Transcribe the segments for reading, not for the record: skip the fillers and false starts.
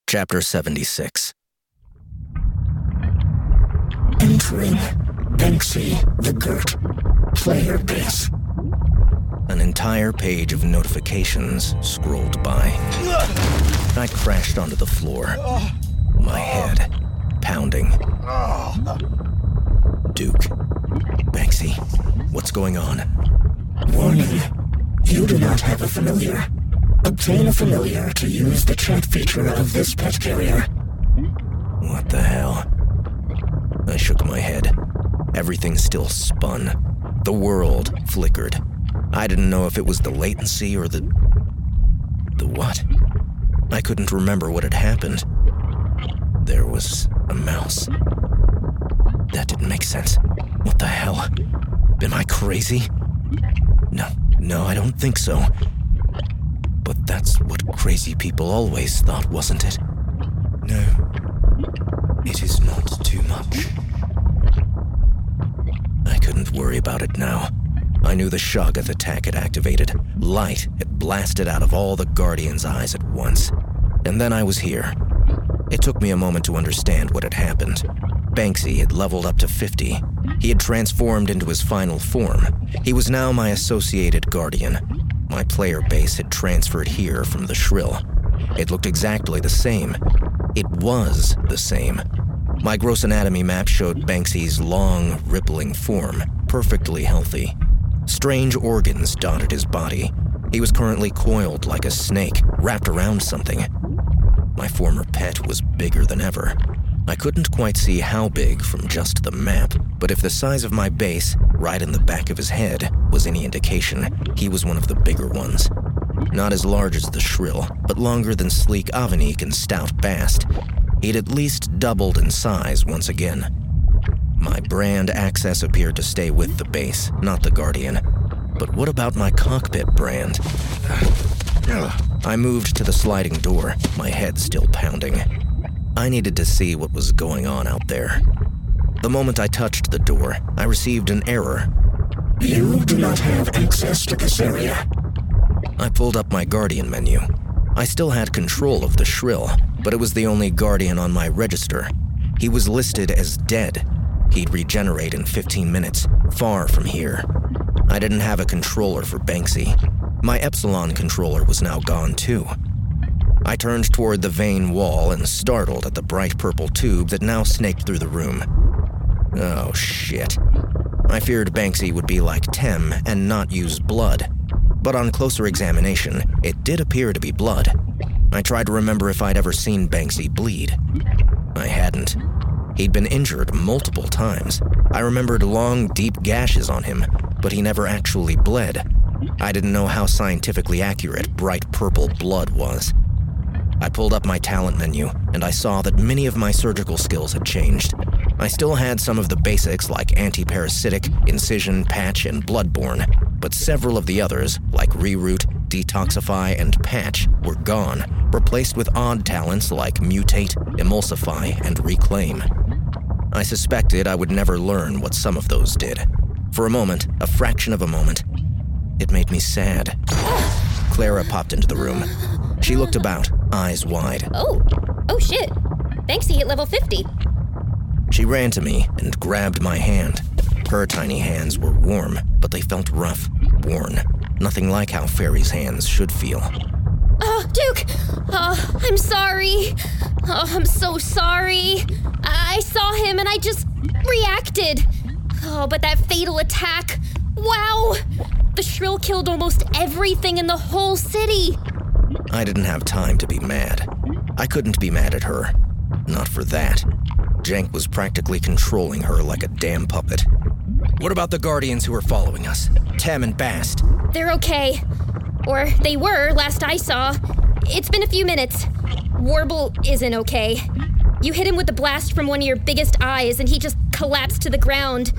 Chapter 76. Entering Banksy the Gert player base. An entire page of notifications scrolled by. I crashed onto the floor, my head pounding. Duke, Banksy, what's going on? Warning, you do not have a familiar. Obtain a familiar to use the chat feature of this pet carrier. What the hell? I shook my head. Everything still spun. The world flickered. I didn't know if it was the latency or the what? I couldn't remember what had happened. There was a mouse. That didn't make sense. What the hell? Am I crazy? No, I don't think so. But that's what crazy people always thought, wasn't it? No, it is not too much. I couldn't worry about it now. I knew the Shoggoth attack had activated. Light had blasted out of all the Guardians' eyes at once. And then I was here. It took me a moment to understand what had happened. Banksy had leveled up to 50. He had transformed into his final form. He was now my associated Guardian. My player base had transferred here from the Shrill. It looked exactly the same. It was the same. My gross anatomy map showed Banksy's long, rippling form, perfectly healthy. Strange organs dotted his body. He was currently coiled like a snake, wrapped around something. My former pet was bigger than ever. I couldn't quite see how big from just the map, but if the size of my base, right in the back of his head, was any indication, he was one of the bigger ones. Not as large as the Shrill, but longer than sleek Avenik and stout Bast. He'd at least doubled in size once again. My brand access appeared to stay with the base, not the Guardian. But what about my cockpit brand? I moved to the sliding door, my head still pounding. I needed to see what was going on out there. The moment I touched the door, I received an error. You do not have access to this area. I pulled up my Guardian menu. I still had control of the Shrill, but it was the only Guardian on my register. He was listed as dead. He'd regenerate in 15 minutes, far from here. I didn't have a controller for Banksy. My Epsilon controller was now gone too. I turned toward the vein wall and startled at the bright purple tube that now snaked through the room. Oh, shit. I feared Banksy would be like Tem and not use blood. But on closer examination, it did appear to be blood. I tried to remember if I'd ever seen Banksy bleed. I hadn't. He'd been injured multiple times. I remembered long, deep gashes on him, but he never actually bled. I didn't know how scientifically accurate bright purple blood was. I pulled up my talent menu, and I saw that many of my surgical skills had changed. I still had some of the basics like anti-parasitic, incision, patch, and bloodborne, but several of the others, like reroute, detoxify, and patch, were gone, replaced with odd talents like mutate, emulsify, and reclaim. I suspected I would never learn what some of those did. For a moment, a fraction of a moment, it made me sad. Clara popped into the room. She looked about, eyes wide. Oh shit. Banksy hit level 50. She ran to me and grabbed my hand. Her tiny hands were warm, but they felt rough, worn. Nothing like how fairies' hands should feel. Duke! I'm sorry. I'm so sorry. I saw him and I just reacted. But that fatal attack. Wow! The Shrill killed almost everything in the whole city. I didn't have time to be mad. I couldn't be mad at her. Not for that. Jank was practically controlling her like a damn puppet. What about the Guardians who were following us? Tem and Bast. They're okay. Or they were, last I saw. It's been a few minutes. Warble isn't okay. You hit him with the blast from one of your biggest eyes and he just collapsed to the ground.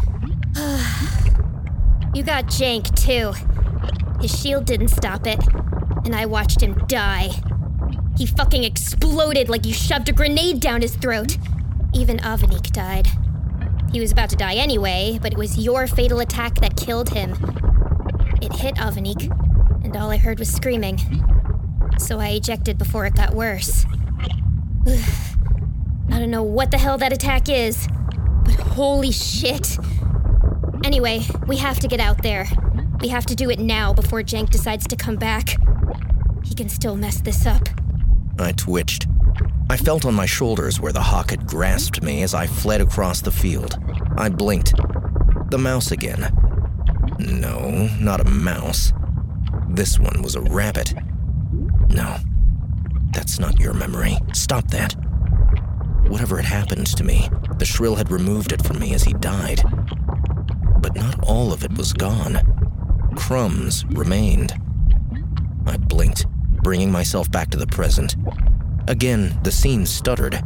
You got Jank, too. His shield didn't stop it, and I watched him die. He fucking exploded like you shoved a grenade down his throat. Even Avenik died. He was about to die anyway, but it was your fatal attack that killed him. It hit Avenik, and all I heard was screaming. So I ejected before it got worse. I don't know what the hell that attack is, but holy shit. Anyway, we have to get out there. We have to do it now before Jank decides to come back. He can still mess this up. I twitched. I felt on my shoulders where the hawk had grasped me as I fled across the field. I blinked. The mouse again. No, not a mouse. This one was a rabbit. No, that's not your memory. Stop that. Whatever had happened to me, the shrill had removed it from me as he died. But not all of it was gone. Crumbs remained. I blinked, bringing myself back to the present. Again, the scene stuttered.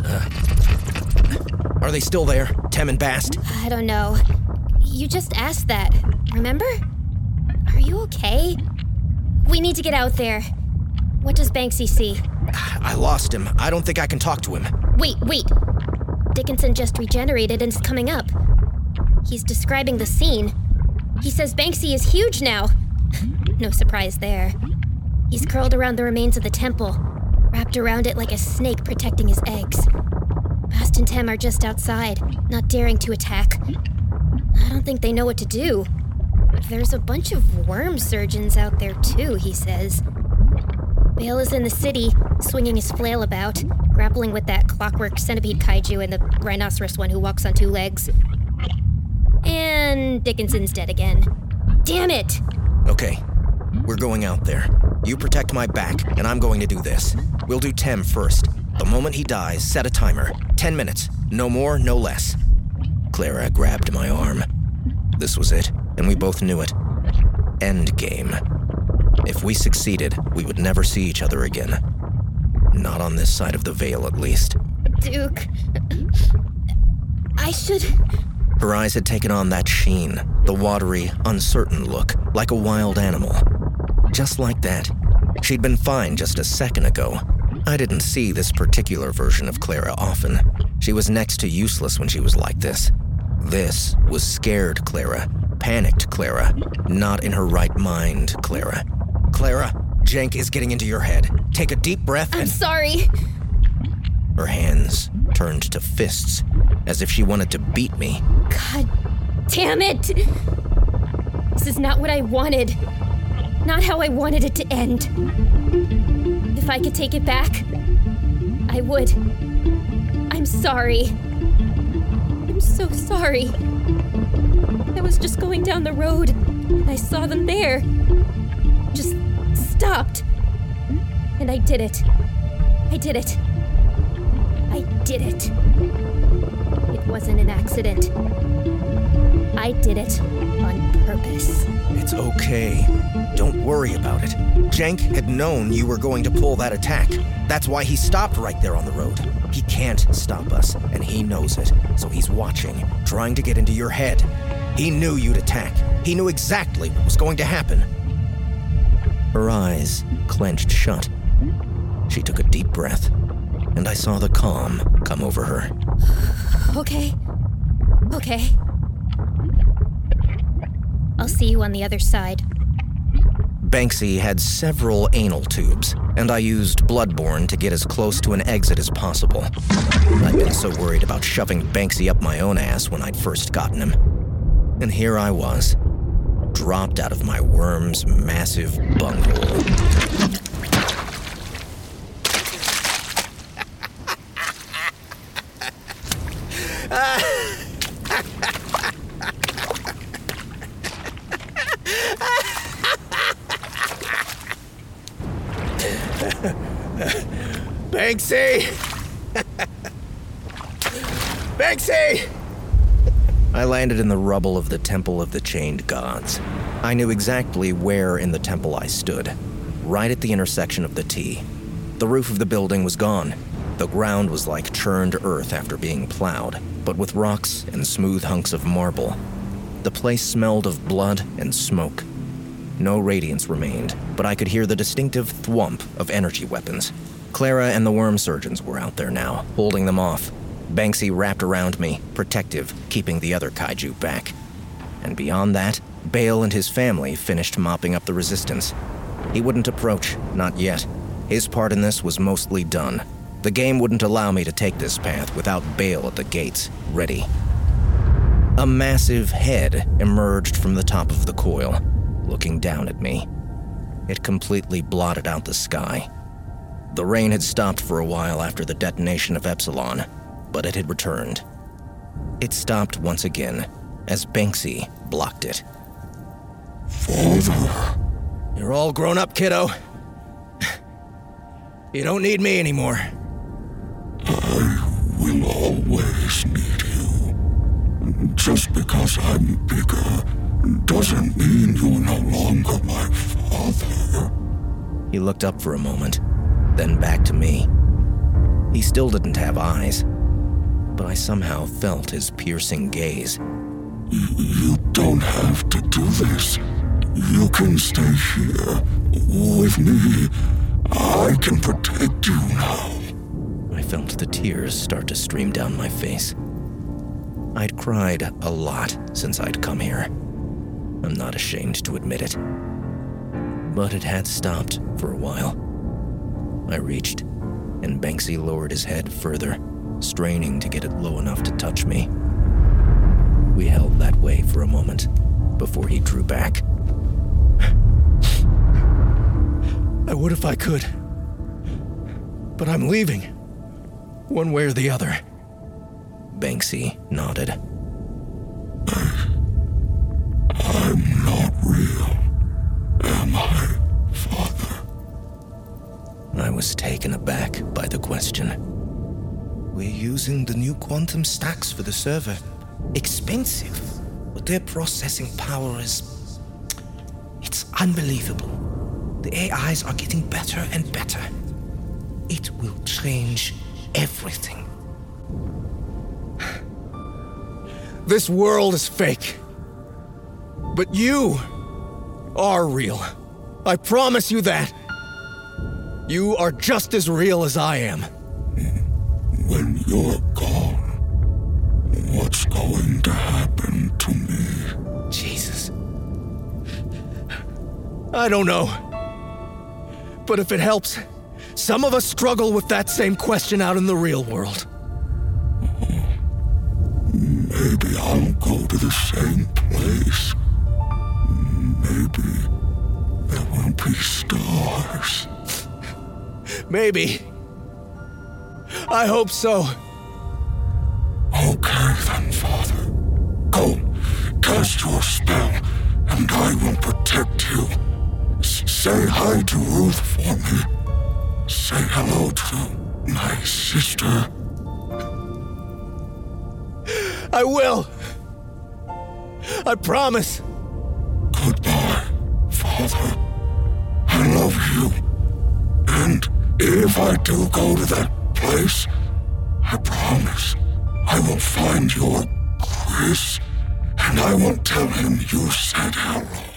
Are they still there, Tem and Bast? I don't know. You just asked that, remember? Are you okay? We need to get out there. What does Banksy see? I lost him. I don't think I can talk to him. Wait. Dickinson just regenerated and is coming up. He's describing the scene. He says Banksy is huge now. No surprise there. He's curled around the remains of the temple, wrapped around it like a snake protecting his eggs. Bast and Tem are just outside, not daring to attack. I don't think they know what to do. There's a bunch of worm surgeons out there too, he says. Bale is in the city, swinging his flail about, grappling with that clockwork centipede kaiju and the rhinoceros one who walks on two legs. And Dickinson's dead again. Damn it! Okay, we're going out there. You protect my back, and I'm going to do this. We'll do Tem first. The moment he dies, set a timer. 10 minutes. No more, no less. Clara grabbed my arm. This was it, and we both knew it. End game. If we succeeded, we would never see each other again. Not on this side of the veil, at least. Duke... I should... Her eyes had taken on that sheen, the watery, uncertain look, like a wild animal. Just like that. She'd been fine just a second ago. I didn't see this particular version of Clara often. She was next to useless when she was like this. This was scared Clara, panicked Clara, not in her right mind Clara. Clara, Jank is getting into your head. Take a deep breath and... I'm sorry. Her hands turned to fists, as if she wanted to beat me. God damn it! This is not what I wanted. Not how I wanted it to end. If I could take it back, I would. I'm sorry. I'm so sorry. I was just going down the road, and I saw them there. Just stopped. And I did it. I did it. I did it. It wasn't an accident. I did it on purpose. It's okay. Don't worry about it. Jank had known you were going to pull that attack. That's why he stopped right there on the road. He can't stop us, and he knows it. So he's watching, trying to get into your head. He knew you'd attack. He knew exactly what was going to happen. Her eyes clenched shut. She took a deep breath, and I saw the calm come over her. Okay. I'll see you on the other side. Banksy had several anal tubes, and I used Bloodborne to get as close to an exit as possible. I'd been so worried about shoving Banksy up my own ass when I'd first gotten him. And here I was, dropped out of my worm's massive bunghole. Banksy! Banksy! I landed in the rubble of the Temple of the Chained Gods. I knew exactly where in the temple I stood, right at the intersection of the T. The roof of the building was gone. The ground was like churned earth after being plowed, but with rocks and smooth hunks of marble. The place smelled of blood and smoke. No radiance remained, but I could hear the distinctive thwomp of energy weapons. Clara and the worm surgeons were out there now, holding them off. Banksy wrapped around me, protective, keeping the other kaiju back. And beyond that, Bale and his family finished mopping up the resistance. He wouldn't approach, not yet. His part in this was mostly done. The game wouldn't allow me to take this path without bail at the gates, ready. A massive head emerged from the top of the coil, looking down at me. It completely blotted out the sky. The rain had stopped for a while after the detonation of Epsilon, but it had returned. It stopped once again, as Banksy blocked it. Father. You're all grown up, kiddo. You don't need me anymore. I will always need you. Just because I'm bigger doesn't mean you're no longer my father. He looked up for a moment, then back to me. He still didn't have eyes, but I somehow felt his piercing gaze. You don't have to do this. You can stay here with me. I can protect you now. I felt the tears start to stream down my face. I'd cried a lot since I'd come here. I'm not ashamed to admit it. But it had stopped for a while. I reached, and Banksy lowered his head further, straining to get it low enough to touch me. We held that way for a moment, before he drew back. I would if I could. But I'm leaving. One way or the other. Banksy nodded. I'm not real, am I, Father? I was taken aback by the question. We're using the new quantum stacks for the server. Expensive, but their processing power is... it's unbelievable. The AIs are getting better and better. It will change everything. This world is fake. But you are real. I promise you that. You are just as real as I am. When you're gone, what's going to happen to me? Jesus. I don't know. But if it helps, some of us struggle with that same question out in the real world. Maybe I'll go to the same place. Maybe there will be stars. Maybe. I hope so. Okay then, Father. Go, cast your spell, and I will protect you. Say hi to Ruth for me. Say hello to my sister. I will. I promise. Goodbye, Father. I love you. And if I do go to that place, I promise I will find your Chris, and I will tell him you said hello.